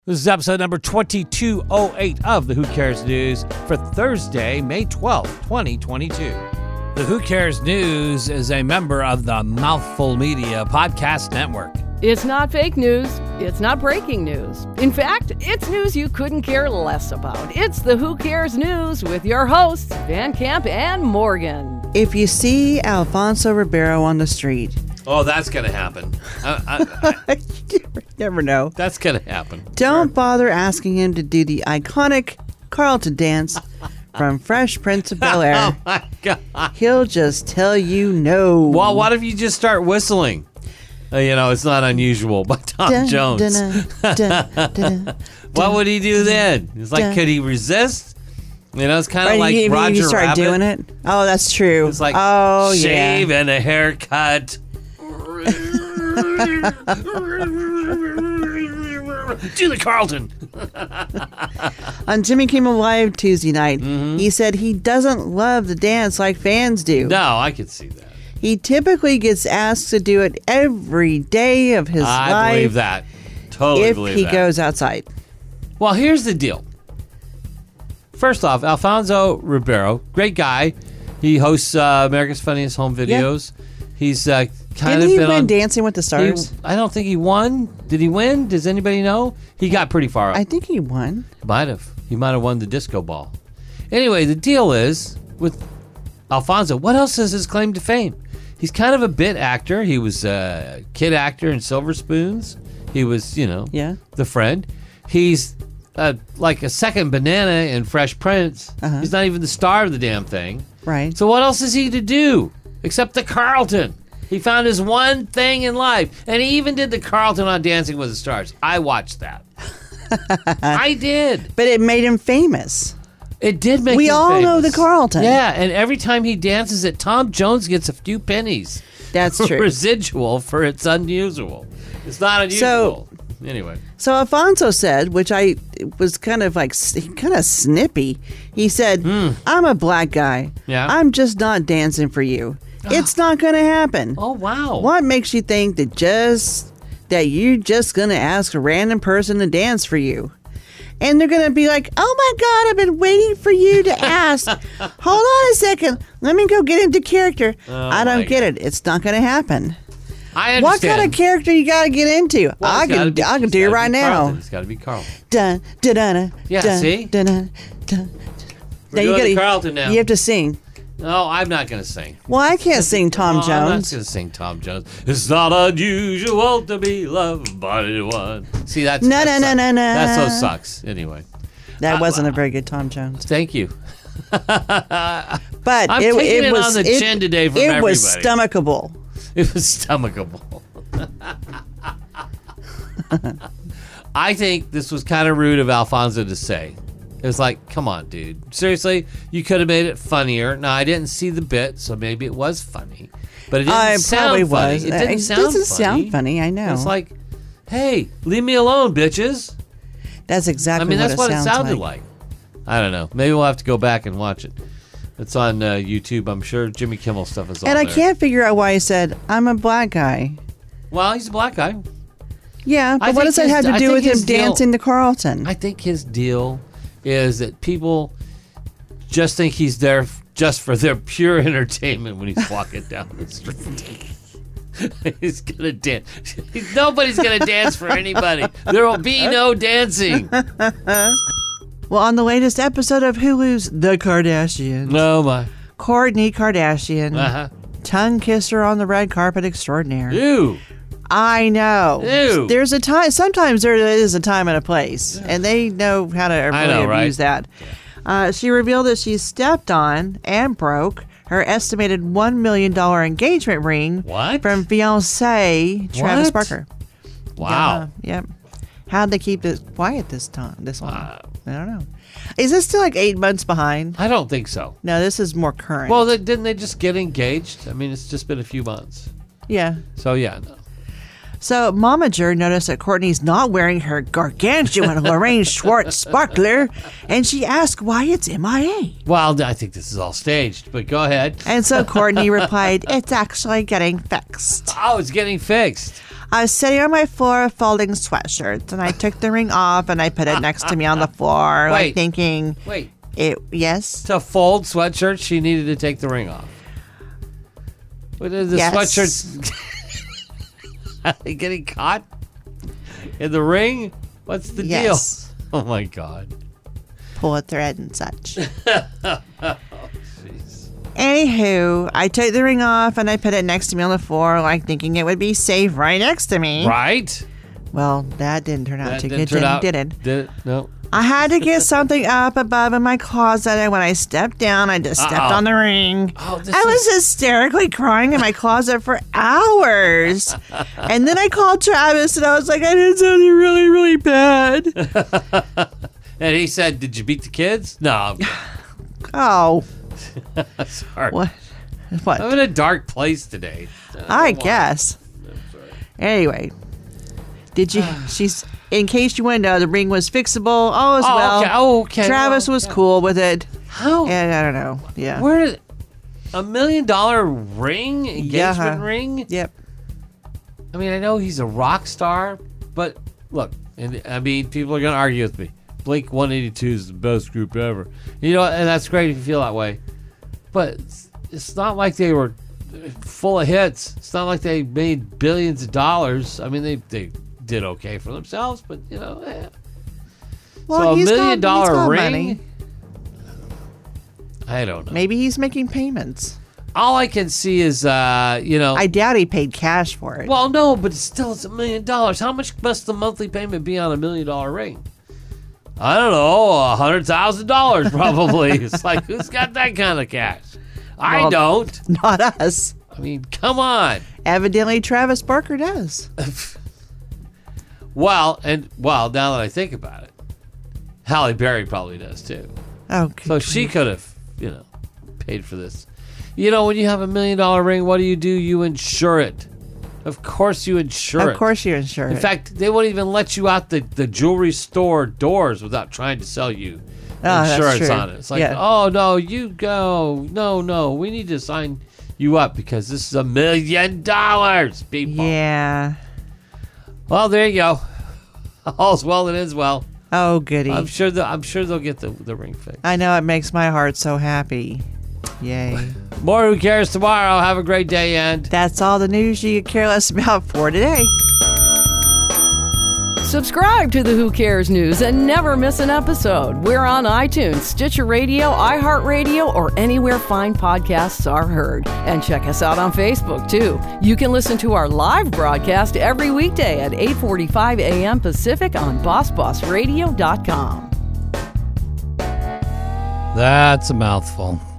This is episode number 2208 of the Who Cares News for Thursday, May 12, 2022. The Who Cares News is a member of the Mouthful Media Podcast Network. It's not fake news. It's not breaking news. In fact, it's news you couldn't care less about. It's the Who Cares News with your hosts, Van Camp and Morgan. If you see Alfonso Ribeiro on the street... Oh, that's going to happen. You never know. That's going to happen. Don't bother asking him to do the iconic Carlton dance from Fresh Prince of Bel-Air. Oh, my God. He'll just tell you no. Well, what if you just start whistling? It's not unusual by Tom Jones. What would he do then? It's like, could he resist? It's kind of like Roger you start Rabbit. doing it. Oh, that's true. It's like shave and a haircut. Do the Carlton. On Jimmy Kimmel Live Tuesday night, he said he doesn't love the dance like fans do. No, I could see that. He typically gets asked to do it every day of his life. I believe that. Totally believe that. If he goes outside. Well, here's the deal. First off, Alfonso Ribeiro, great guy. He hosts America's Funniest Home Videos. Yeah. He's kind Didn't of he been win on Dancing with the Stars? I don't think he won. Did he win? Does anybody know? He got pretty far up. I think he won. Might have. He might have won the disco ball. Anyway, the deal is with Alfonso, what else is his claim to fame? He's kind of a bit actor. He was a kid actor in Silver Spoons. He was, the friend. He's like a second banana in Fresh Prince. He's not even the star of the damn thing. Right. So what else is he to do except the Carlton? He found his one thing in life. And he even did the Carlton on Dancing with the Stars. I watched that. I did. But it made him famous. It did make him famous. We all know the Carlton. Yeah, and every time he dances it, Tom Jones gets a few pennies. That's true. Residual for it's unusual. It's not unusual. Anyway. So Alfonso said, which I was kind of snippy. He said, I'm a black guy. Yeah. I'm just not dancing for you. It's not going to happen. Oh, wow. What makes you think that you're just going to ask a random person to dance for you? And they're going to be like, oh my God, I've been waiting for you to ask. Hold on a second. Let me go get into character. I don't get it. It's not going to happen. I understand. What kind of character you got to get into? Well, I can do it right now. It's got to be Carlton. Dun, dun, dun, dun, yeah, dun, see? Dun, dun, dun. We're doing the Carlton now. You have to sing. No, I'm not going to sing. Well, I can't sing Tom Jones. I'm not going to sing Tom Jones. It's not unusual to be loved by anyone. See, that so sucks. Anyway. That wasn't a very good Tom Jones. Thank you. But I'm taking it on the chin today from everybody. It was stomachable. It was stomachable. I think this was kind of rude of Alfonso to say. It was like, come on, dude. Seriously, you could have made it funnier. Now, I didn't see the bit, so maybe it was funny. But it didn't sound funny. It didn't sound funny, I know. It's like, hey, leave me alone, bitches. That's exactly that's what it sounded like. I don't know. Maybe we'll have to go back and watch it. It's on YouTube. I'm sure Jimmy Kimmel stuff is on there. And I can't figure out why he said, I'm a black guy. Well, he's a black guy. Yeah, but what does that have to do with him dancing to Carlton? I think his deal is that people just think he's there just for their pure entertainment when he's walking down the street. He's going to dance. Nobody's going to dance for anybody. There will be no dancing. Well, on the latest episode of Hulu's The Kardashians. Oh, my. Kourtney Kardashian. Tongue kisser on the red carpet extraordinaire. Ew. I know. Ew. There's a time. Sometimes there is a time and a place, and they know how to really abuse that. She revealed that she stepped on and broke her estimated $1 million engagement ring from fiance Travis Barker. Wow. Yep. How'd they keep it quiet this long? I don't know. Is this still like 8 months behind? I don't think so. No, this is more current. Well, didn't they just get engaged? I mean, it's just been a few months. Yeah. So, yeah, no. So, Momager noticed that Kourtney's not wearing her gargantuan Lorraine Schwartz sparkler, and she asked why it's MIA. Well, I think this is all staged, but go ahead. And so Kourtney replied, it's actually getting fixed. Oh, it's getting fixed. I was sitting on my floor folding sweatshirts, and I took the ring off and I put it next to me on the floor, Wait. like thinking, Wait. Yes? To fold sweatshirts, she needed to take the ring off. What are the Yes. sweatshirts? Are they getting caught in the ring? What's the Yes. deal? Oh my God. Pull a thread and such. Jeez. Anywho, I took the ring off and I put it next to me on the floor, like thinking it would be safe right next to me. Right? Well, that didn't turn out That too didn't good, turn out- did it? Did it? No. I had to get something up above in my closet, and when I stepped down, I just stepped Uh-oh. on the ring. Oh, this I was is- hysterically crying in my closet for hours. And then I called Travis, and I was like, I did something really, really bad. And he said, "Did you beat the kids?" No. Oh, I'm sorry. what? What? I'm in a dark place today. I guess. Anyway, did you? She's. In case you want to know, the ring was fixable. All as well. Okay. Oh, okay. Travis Well, was yeah. cool with it. How? And I don't know. Yeah. Where did $1 million ring? Engagement Yeah. ring? Yep. I mean, I know he's a rock star, but look, and I mean, people are going to argue with me. Blink 182 is the best group ever. You know, and that's great if you feel that way. But it's not like they were full of hits. It's not like they made billions of dollars. I mean, they did okay for themselves, but you know, Well, so he's $1 million got ring. money. I don't know. Maybe he's making payments. All I can see is, I doubt he paid cash for it. well, no, but it's $1 million. How much must the monthly payment be on $1 million ring? I don't know, $100,000 probably. It's like, who's got that kind of cash? I Well, don't. Not us. I mean, come on. Evidently, Travis Barker does. Well, now that I think about it, Halle Berry probably does too. Oh, good So she could have, paid for this. You know, when you have $1 million ring, what do? You insure it. Of course you insure it. Of course you're insured. In fact, they won't even let you out the jewelry store doors without trying to sell you that's insurance true. on it. It's like, Yeah. oh, no, you go. No, we need to sign you up because this is $1 million, people. Yeah. Well, there you go. All's well that ends well. Oh, goody. I'm sure they'll get the ring fixed. I know it makes my heart so happy. Yay. More Who Cares tomorrow. Have a great day, and That's all the news you could care less about for today. Subscribe to the Who Cares News and never miss an episode. We're on iTunes, Stitcher Radio, iHeartRadio, or anywhere fine podcasts are heard. And check us out on Facebook, too. You can listen to our live broadcast every weekday at 8:45 a.m. Pacific on BossBossRadio.com. that's a mouthful.